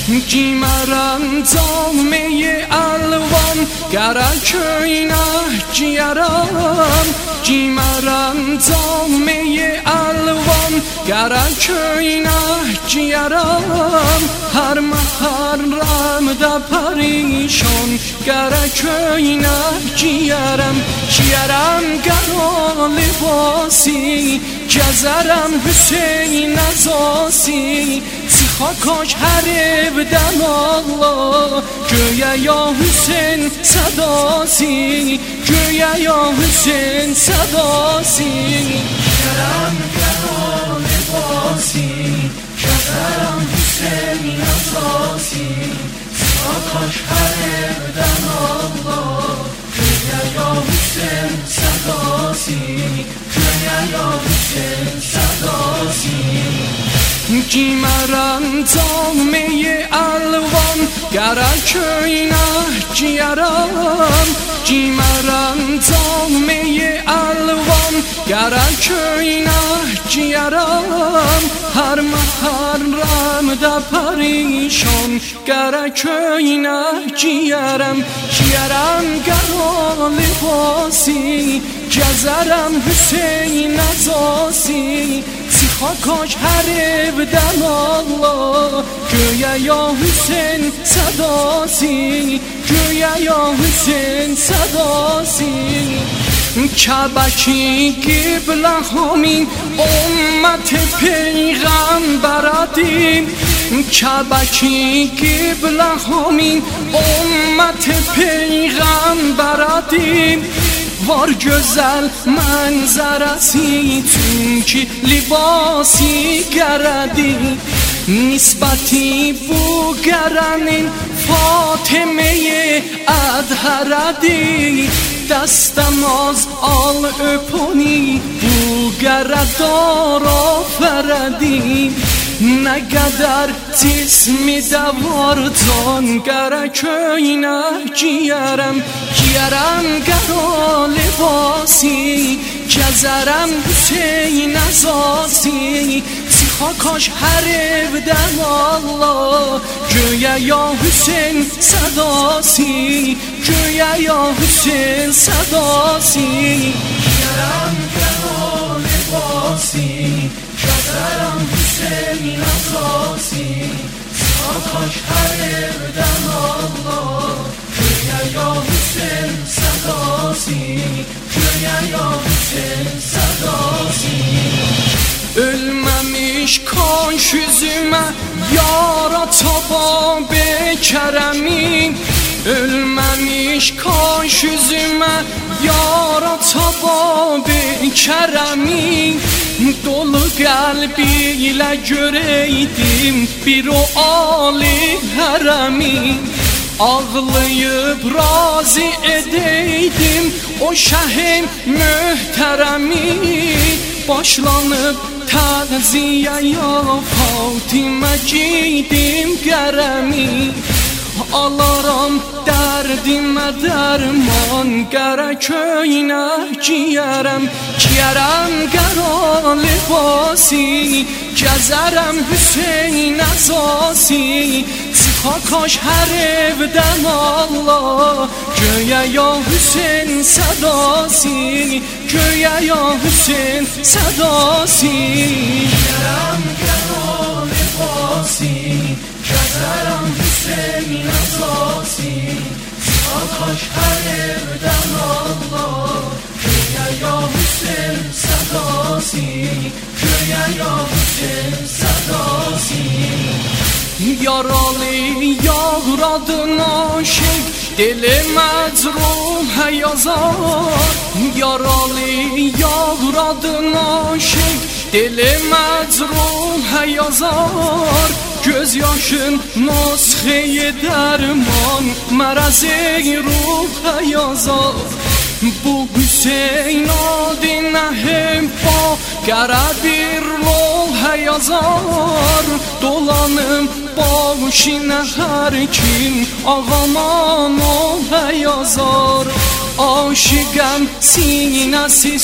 Cimerem zame alvan gerek öyne ciğerem Cimerem zame alvan gerek öyne ciğerem Her محرمda perişan gerek öyne ciğerem Ciğerem gero libasi Gezerem Hüseyin Azasi Xakaş her evden Allah Göğe ya Hüseyin sadasi Göğe ya Hüseyin sadasi Ciğerem gero libasi Gezerem Hüseyin Azasi Xakaş her evden Allah Göğe ya Hüseyin sadasi Göğe ya Hüseyin sadasi Cimerem zame alvan gerek öyne ciğerem Cimerem zame alvan gerek öyne ciğerem Her محرمda perişan gerek öyne ciğerem Ciğerem gero libasi Gezerem Hüseyin Azasi Xakaş her evden Allah Göğe ya Hüseyin sadasi Göğe ya Hüseyin sadasi Kebeki kibla همین امت پیغمبراتیم Kebeki kibla همین امت پیغمبراتیم Var güzel manzarası çünkü libasi geredi Nisbeti bu gerenin Fatime-i Adharedi Dستم از آل öponi Bu geredar آفردی نگدر جسمی دوار جان gerek öyne ciğerem Ciğerem gero libasi Gezerem Hüseyin Azasi Xakaş her evden Allah Göğe ya Hüseyin sadasi Göğe ya Hüseyin sadasi Ciğerem gero libasi Gezerem Hüseyin Azasi Xakaş her evden Allah Göğe ya Hüseyin sadasi Göğe ya Hüseyin sadasi Ölmemiş kaş yüzüme yara taba bekeremin Ölmemiş kaş yüzüme yara taba bekeremin Dolu kalbiyle göreydim bir o âli haremi Ağlayıp razı edeydim o şehim mühteremi Başlanıp taziye ya Fatime giydim geremi Alaram derdime derman gerek öyne ciğerem Ciğerem gero libasi Gezerem Hüseyin Azasi Xakaş her evden Allah Göğe ya Hüseyin sadasi Göğe ya Hüseyin sadasi Ciğerem gero libasi Gezerem Hüseyin Azasi Xakaş her evden Allah Göğe ya Hüseyin sadasi Göğe ya Hüseyin sadasi Yaralı yağradın aşık Dili mecruh yazar Yaralı yağradın aşık Dili mecruh yazar Gözyaşın nusxe derman Merezi ruh yazar Bu Hüseyin adına hep Gere bir ruh yazar Dolanım başına her kim Ağaman ol yazar Aşıqəm sinəsi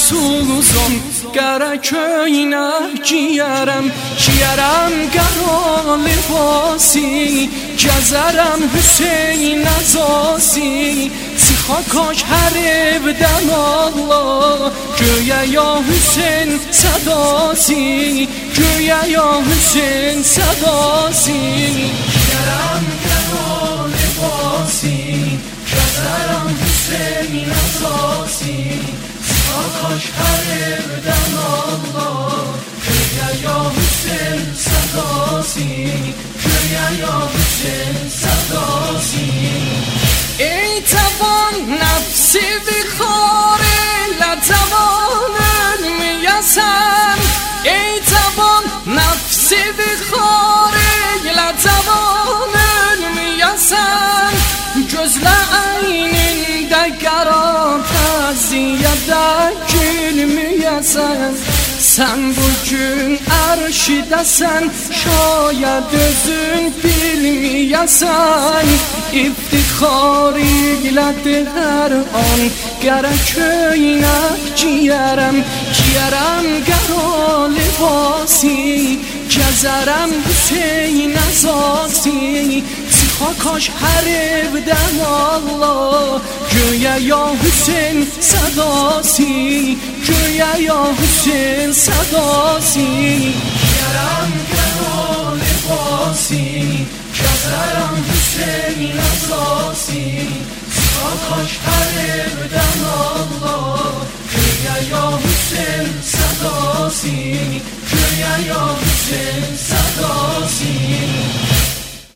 suzan Qərə köynə giyərəm Giyərəm qəralı لباسی جزرم حسین نزاسی خاکاش هربدم الله گویا یا حسین صداسی گویا یا حسین صداسی شرم کنو لباسی جزرم حسین نزاسی خاکاش هربدم الله گویا یا حسین صداسی گویا یا حسین صداسی ای توان نفسی بخواره لتوانن میسن ای توان نفسی بخواره لتوانن میسن جز لعینین دگرات ازیت دکل میسن sen bugün arşidesen şayet özün bilmeyesen İftiharıyla her an gerek köynek ciyerem gero libasi cezerem Hüseyin azasi خاکاش هربدم الله گویا یا حسین صداسی گویا یا حسین صداسی شرم کنو لباسی جزرم حسین نزاسی خاکاش هربدم الله گویا یا حسین صداسی گویا یا حسین صداسی